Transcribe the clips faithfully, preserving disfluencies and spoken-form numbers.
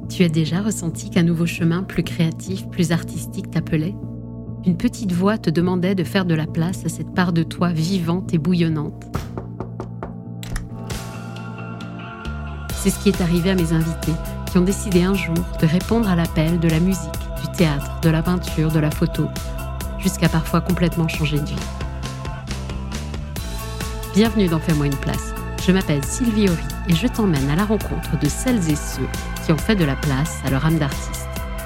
Tu as déjà ressenti qu'un nouveau chemin plus créatif, plus artistique t'appelait ? Une petite voix te demandait de faire de la place à cette part de toi vivante et bouillonnante. C'est ce qui est arrivé à mes invités, qui ont décidé un jour de répondre à l'appel de la musique, du théâtre, de la peinture, de la photo, jusqu'à parfois complètement changer de vie. Bienvenue dans Fais-moi une place. Je m'appelle Sylvie Horry et je t'emmène à la rencontre de celles et ceux qui ont fait de la place à leur âme d'artiste.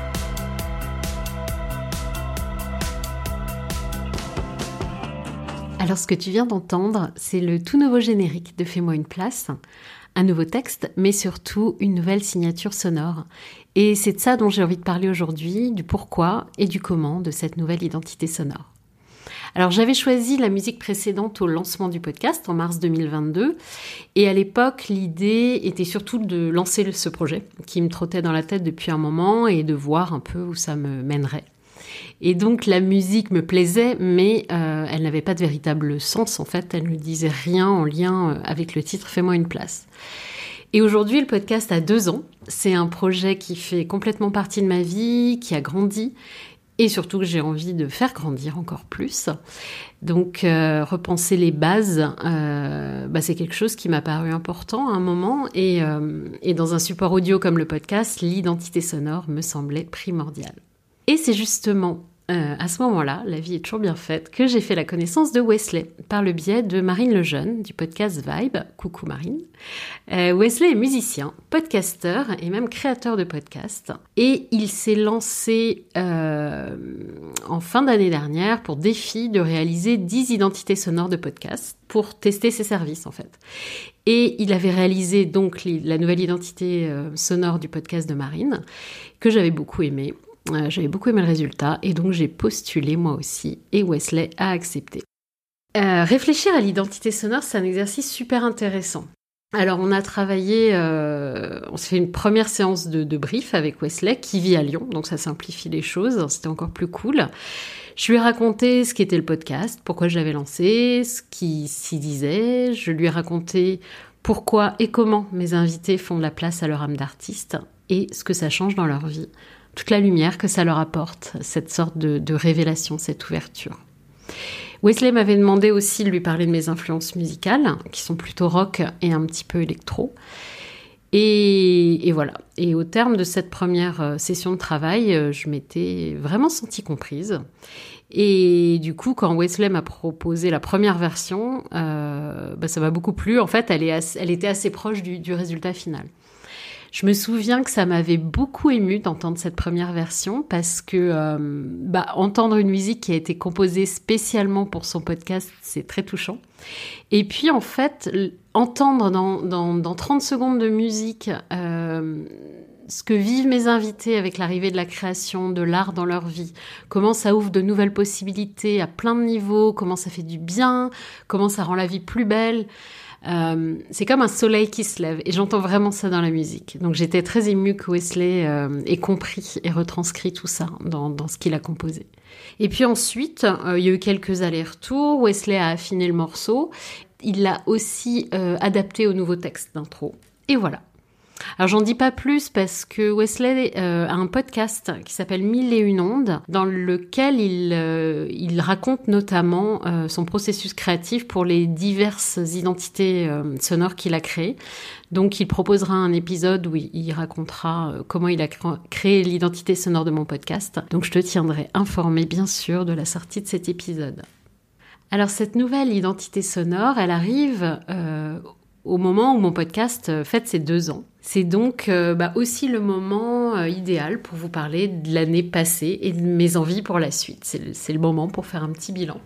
Alors ce que tu viens d'entendre, c'est le tout nouveau générique de Fais-moi une place, un nouveau texte, mais surtout une nouvelle signature sonore. Et c'est de ça dont j'ai envie de parler aujourd'hui, du pourquoi et du comment de cette nouvelle identité sonore. Alors j'avais choisi la musique précédente au lancement du podcast en mars deux mille vingt-deux et à l'époque l'idée était surtout de lancer ce projet qui me trottait dans la tête depuis un moment et de voir un peu où ça me mènerait. Et donc la musique me plaisait mais euh, elle n'avait pas de véritable sens en fait, elle ne disait rien en lien avec le titre Fais-moi une place. Et aujourd'hui le podcast a deux ans, c'est un projet qui fait complètement partie de ma vie, qui a grandi et surtout que j'ai envie de faire grandir encore plus. Donc, euh, repenser les bases, euh, bah, c'est quelque chose qui m'a paru important à un moment. Et, euh, et dans un support audio comme le podcast, l'identité sonore me semblait primordiale. Et c'est justement euh, à ce moment-là, la vie est toujours bien faite, que j'ai fait la connaissance de Wesley par le biais de Marine Lejeune du podcast Vibe. Coucou Marine. Euh, Wesley est musicien, podcasteur et même créateur de podcasts. Et il s'est lancé euh, en fin d'année dernière pour défi de réaliser dix identités sonores de podcasts pour tester ses services en fait. Et il avait réalisé donc la nouvelle identité euh, sonore du podcast de Marine, que j'avais beaucoup aimé. Euh, j'avais beaucoup aimé le résultat et donc j'ai postulé moi aussi et Wesley a accepté. Euh, réfléchir à l'identité sonore, c'est un exercice super intéressant. Alors on a travaillé, euh, on s'est fait une première séance de, de brief avec Wesley qui vit à Lyon, donc ça simplifie les choses, c'était encore plus cool. Je lui ai raconté ce qu'était le podcast, pourquoi je l'avais lancé, ce qui s'y disait, je lui ai raconté pourquoi et comment mes invités font de la place à leur âme d'artiste et ce que ça change dans leur vie. Toute la lumière que ça leur apporte, cette sorte de, de révélation, cette ouverture. Wesley m'avait demandé aussi de lui parler de mes influences musicales, qui sont plutôt rock et un petit peu électro. Et, et voilà. Et au terme de cette première session de travail, je m'étais vraiment sentie comprise. Et du coup, quand Wesley m'a proposé la première version, euh, bah ça m'a beaucoup plu. En fait, elle, est assez, elle était assez proche du, du résultat final. Je me souviens que ça m'avait beaucoup émue d'entendre cette première version parce que euh, bah, entendre une musique qui a été composée spécialement pour son podcast, c'est très touchant. Et puis en fait, entendre dans, dans, dans trente secondes de musique euh, ce que vivent mes invités avec l'arrivée de la création, de l'art dans leur vie, comment ça ouvre de nouvelles possibilités à plein de niveaux, comment ça fait du bien, comment ça rend la vie plus belle. Euh, c'est comme un soleil qui se lève et j'entends vraiment ça dans la musique. Donc j'étais très émue que Wesley euh, ait compris et retranscrit tout ça dans, dans ce qu'il a composé. Et puis ensuite, euh, il y a eu quelques allers-retours. Wesley a affiné le morceau. Il l'a aussi euh, adapté au nouveau texte d'intro. Et voilà. Alors j'en dis pas plus parce que Wesley euh, a un podcast qui s'appelle Mille et une ondes dans lequel il, euh, il raconte notamment euh, son processus créatif pour les diverses identités euh, sonores qu'il a créées. Donc il proposera un épisode où il, il racontera euh, comment il a créé l'identité sonore de mon podcast. Donc je te tiendrai informé bien sûr de la sortie de cet épisode. Alors cette nouvelle identité sonore, elle arrive euh, au moment où mon podcast fête ses deux ans. C'est donc euh, bah, aussi le moment euh, idéal pour vous parler de l'année passée et de mes envies pour la suite. C'est le, c'est le moment pour faire un petit bilan.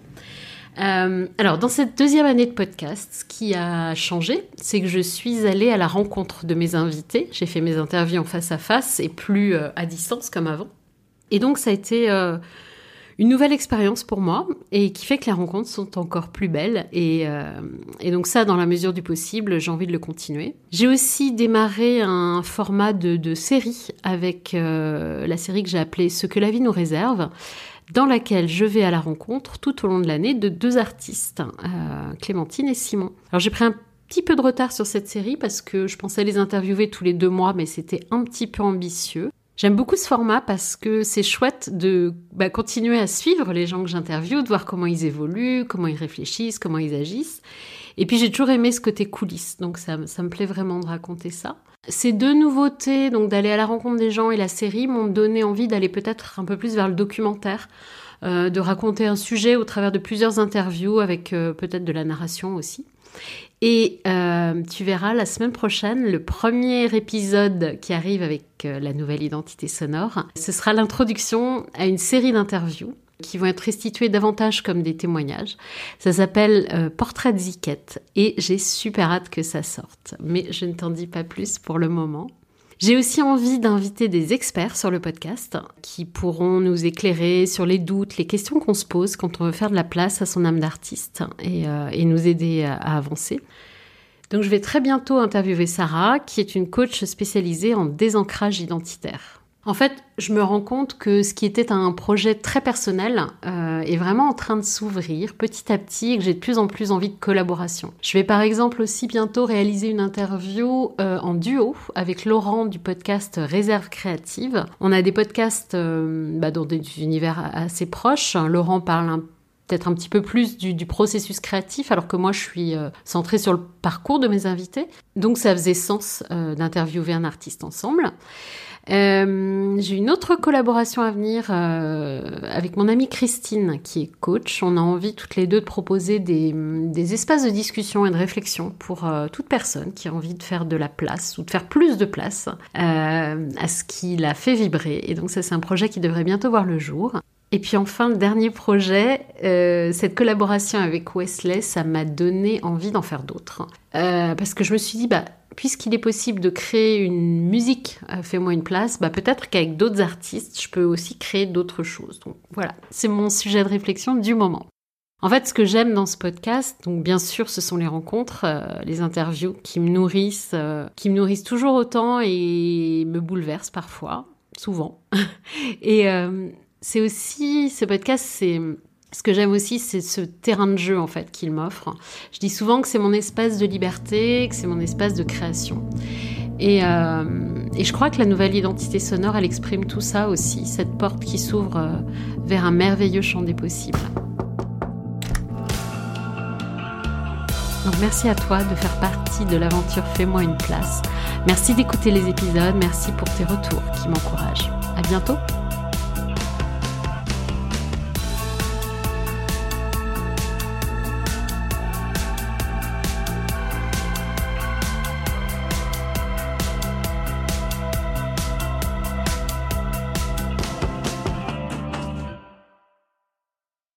Euh, alors, dans cette deuxième année de podcast, ce qui a changé, c'est que je suis allée à la rencontre de mes invités. J'ai fait mes interviews en face à face et plus euh, à distance comme avant. Et donc, ça a été euh, une nouvelle expérience pour moi et qui fait que les rencontres sont encore plus belles. Et, euh, et donc ça, dans la mesure du possible, j'ai envie de le continuer. J'ai aussi démarré un format de, de série avec euh, la série que j'ai appelée « Ce que la vie nous réserve », dans laquelle je vais à la rencontre tout au long de l'année de deux artistes, euh, Clémentine et Simon. Alors j'ai pris un petit peu de retard sur cette série parce que je pensais les interviewer tous les deux mois, mais c'était un petit peu ambitieux. J'aime beaucoup ce format parce que c'est chouette de bah, continuer à suivre les gens que j'interviewe, de voir comment ils évoluent, comment ils réfléchissent, comment ils agissent. Et puis j'ai toujours aimé ce côté coulisses, donc ça, ça me plaît vraiment de raconter ça. Ces deux nouveautés, donc d'aller à la rencontre des gens et la série, m'ont donné envie d'aller peut-être un peu plus vers le documentaire, euh, de raconter un sujet au travers de plusieurs interviews avec euh, peut-être de la narration aussi. Et euh, tu verras la semaine prochaine, le premier épisode qui arrive avec euh, la nouvelle identité sonore, ce sera l'introduction à une série d'interviews qui vont être restituées davantage comme des témoignages. Ça s'appelle euh, Portrait de Ziquette et j'ai super hâte que ça sorte. Mais je ne t'en dis pas plus pour le moment. J'ai aussi envie d'inviter des experts sur le podcast qui pourront nous éclairer sur les doutes, les questions qu'on se pose quand on veut faire de la place à son âme d'artiste et, euh, et nous aider à, à avancer. Donc je vais très bientôt interviewer Sarah, qui est une coach spécialisée en désancrage identitaire. En fait, je me rends compte que ce qui était un projet très personnel euh, est vraiment en train de s'ouvrir petit à petit et que j'ai de plus en plus envie de collaboration. Je vais par exemple aussi bientôt réaliser une interview euh, en duo avec Laurent du podcast Réserve Créative. On a des podcasts euh, bah, dans des univers assez proches. Laurent parle un peut-être un petit peu plus du, du processus créatif, alors que moi, je suis euh, centrée sur le parcours de mes invités. Donc, ça faisait sens euh, d'interviewer un artiste ensemble. Euh, j'ai une autre collaboration à venir euh, avec mon amie Christine, qui est coach. On a envie toutes les deux de proposer des, des espaces de discussion et de réflexion pour euh, toute personne qui a envie de faire de la place ou de faire plus de place euh, à ce qui la fait vibrer. Et donc, ça, c'est un projet qui devrait bientôt voir le jour. Et puis enfin, le dernier projet, euh, cette collaboration avec Wesley, ça m'a donné envie d'en faire d'autres. Euh, parce que je me suis dit, bah, puisqu'il est possible de créer une musique, euh, Fais-moi une place, bah, peut-être qu'avec d'autres artistes, je peux aussi créer d'autres choses. Donc voilà, c'est mon sujet de réflexion du moment. En fait, ce que j'aime dans ce podcast, donc bien sûr, ce sont les rencontres, euh, les interviews qui me nourrissent, euh, qui me nourrissent toujours autant et me bouleversent parfois, souvent. et... Euh, C'est aussi, ce podcast, c'est, ce que j'aime aussi, c'est ce terrain de jeu, en fait, qu'il m'offre. Je dis souvent que c'est mon espace de liberté, que c'est mon espace de création. Et, euh, et je crois que la nouvelle identité sonore, elle exprime tout ça aussi, cette porte qui s'ouvre euh, vers un merveilleux champ des possibles. Donc merci à toi de faire partie de l'aventure Fais-moi une place. Merci d'écouter les épisodes, merci pour tes retours qui m'encouragent. À bientôt.